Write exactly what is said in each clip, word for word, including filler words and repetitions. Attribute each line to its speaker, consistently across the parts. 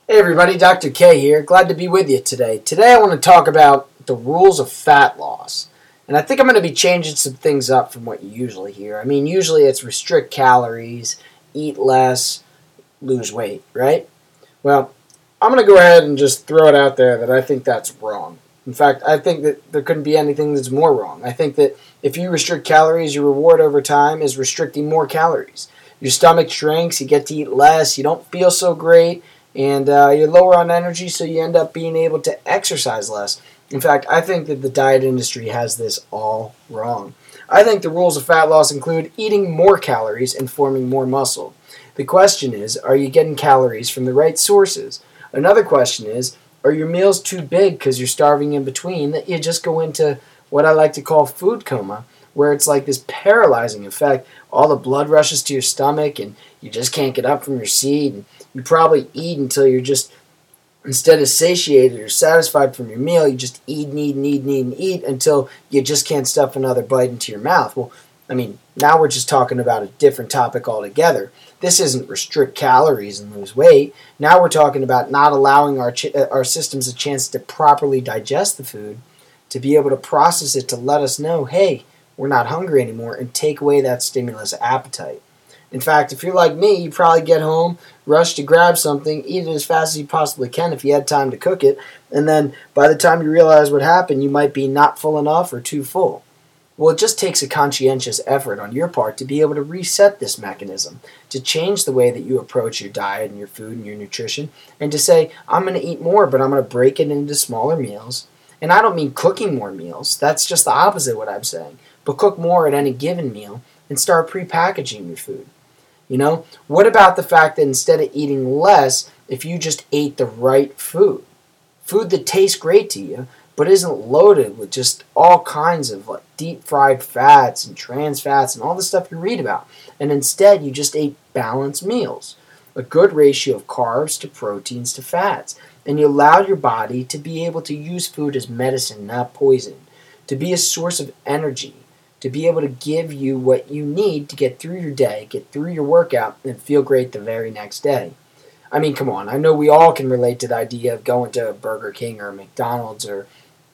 Speaker 1: Hey everybody, Doctor K here. Glad to be with you today. Today I want to talk about the rules of fat loss. And I think I'm going to be changing some things up from what you usually hear. I mean, usually it's restrict calories, eat less, lose weight, right? Well, I'm going to go ahead and just throw it out there that I think that's wrong. In fact, I think that there couldn't be anything that's more wrong. I think that if you restrict calories, your reward over time is restricting more calories. Your stomach shrinks, you get to eat less, you don't feel so great, and uh, you're lower on energy, so you end up being able to exercise less. In fact, I think that the diet industry has this all wrong. I think the rules of fat loss include eating more calories and forming more muscle. The question is, are you getting calories from the right sources? Another question is, are your meals too big because you're starving in between that you just go into what I like to call food coma, where it's like this paralyzing effect. All the blood rushes to your stomach and you just can't get up from your seat. And you probably eat until you're just, instead of satiated or satisfied from your meal, you just eat and eat and eat and eat and eat until you just can't stuff another bite into your mouth. Well, I mean, now we're just talking about a different topic altogether. This isn't restrict calories and lose weight. Now we're talking about not allowing our ch- our systems a chance to properly digest the food, to be able to process it, to let us know, hey, we're not hungry anymore, and take away that stimulus appetite. In fact, if you're like me, you probably get home, rush to grab something, eat it as fast as you possibly can if you had time to cook it, and then by the time you realize what happened, you might be not full enough or too full. Well, it just takes a conscientious effort on your part to be able to reset this mechanism, to change the way that you approach your diet and your food and your nutrition, and to say, I'm going to eat more, but I'm going to break it into smaller meals. And I don't mean cooking more meals. That's just the opposite of what I'm saying. But cook more at any given meal and start pre-packaging your food. You know, what about the fact that instead of eating less, if you just ate the right food, food that tastes great to you, but isn't loaded with just all kinds of like deep fried fats and trans fats and all the stuff you read about, and instead you just ate balanced meals, a good ratio of carbs to proteins to fats, and you allowed your body to be able to use food as medicine, not poison, to be a source of energy, to be able to give you what you need to get through your day, get through your workout, and feel great the very next day. I mean, come on, I know we all can relate to the idea of going to a Burger King or a McDonald's or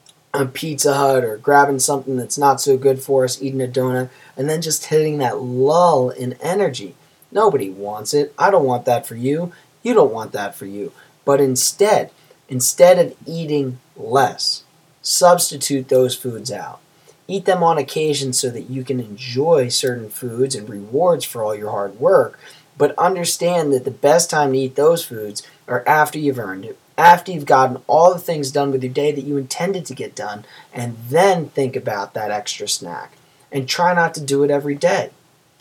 Speaker 1: a Pizza Hut or grabbing something that's not so good for us, eating a donut, and then just hitting that lull in energy. Nobody wants it. I don't want that for you. You don't want that for you. But instead, instead of eating less, substitute those foods out. Eat them on occasion so that you can enjoy certain foods and rewards for all your hard work, but understand that the best time to eat those foods are after you've earned it, after you've gotten all the things done with your day that you intended to get done, and then think about that extra snack. And try not to do it every day.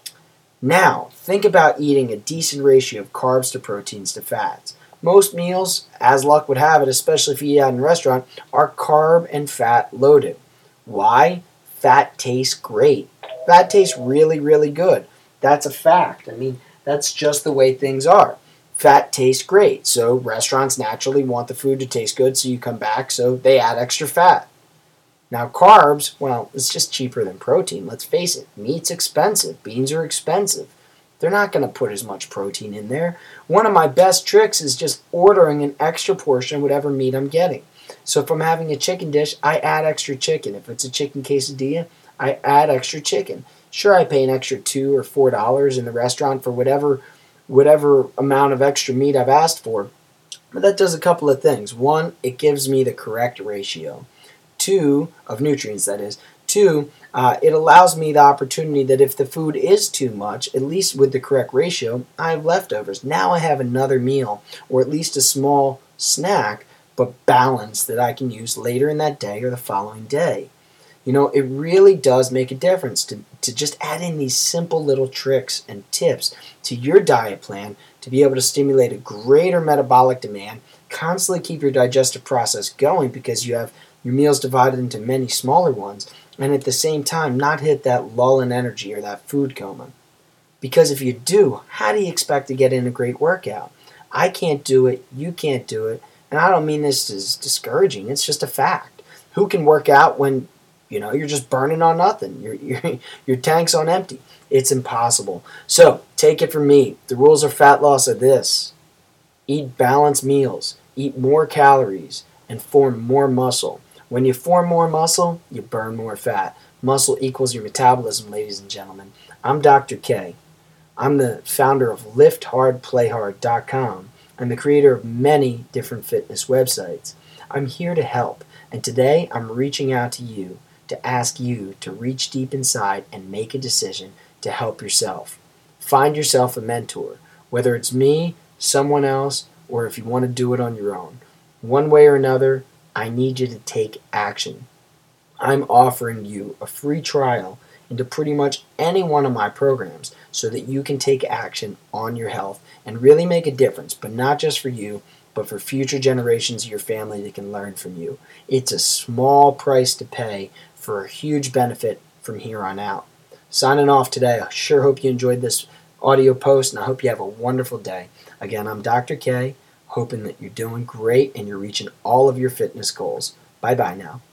Speaker 1: Now, think about eating a decent ratio of carbs to proteins to fats. Most meals, as luck would have it, especially if you eat out in a restaurant, are carb and fat loaded. Why? Fat tastes great. Fat tastes really, really good. That's a fact. I mean, that's just the way things are. Fat tastes great, so restaurants naturally want the food to taste good, so you come back, so they add extra fat. Now, carbs, well, it's just cheaper than protein. Let's face it, meat's expensive, beans are expensive. They're not going to put as much protein in there. One of my best tricks is just ordering an extra portion of whatever meat I'm getting. So if I'm having a chicken dish, I add extra chicken. If it's a chicken quesadilla, I add extra chicken. Sure, I pay an extra two or four dollars in the restaurant for whatever whatever amount of extra meat I've asked for, but that does a couple of things. One, it gives me the correct ratio. Two, of nutrients, that is. Two, uh, it allows me the opportunity that if the food is too much, at least with the correct ratio, I have leftovers. Now I have another meal, or at least a small snack, but balanced, that I can use later in that day or the following day. You know, it really does make a difference to, to just add in these simple little tricks and tips to your diet plan to be able to stimulate a greater metabolic demand, constantly keep your digestive process going because you have your meals divided into many smaller ones, and at the same time not hit that lull in energy or that food coma. Because if you do, how do you expect to get in a great workout? I can't do it, you can't do it, and I don't mean this as discouraging, it's just a fact. Who can work out when, you know, you're just burning on nothing? Your, your, your tank's on empty. It's impossible. So, take it from me. The rules of fat loss are this. Eat balanced meals, eat more calories, and form more muscle. When you form more muscle, you burn more fat. Muscle equals your metabolism, ladies and gentlemen. I'm Doctor K. I'm the founder of lift hard play hard dot com. I'm the creator of many different fitness websites. I'm here to help, and today I'm reaching out to you to ask you to reach deep inside and make a decision to help yourself. Find yourself a mentor, whether it's me, someone else, or if you want to do it on your own. One way or another, I need you to take action. I'm offering you a free trial into pretty much any one of my programs so that you can take action on your health and really make a difference, but not just for you, but for future generations of your family that can learn from you. It's a small price to pay for a huge benefit from here on out. Signing off today. I sure hope you enjoyed this audio post, and I hope you have a wonderful day. Again, I'm Doctor K, hoping that you're doing great and you're reaching all of your fitness goals. Bye-bye now.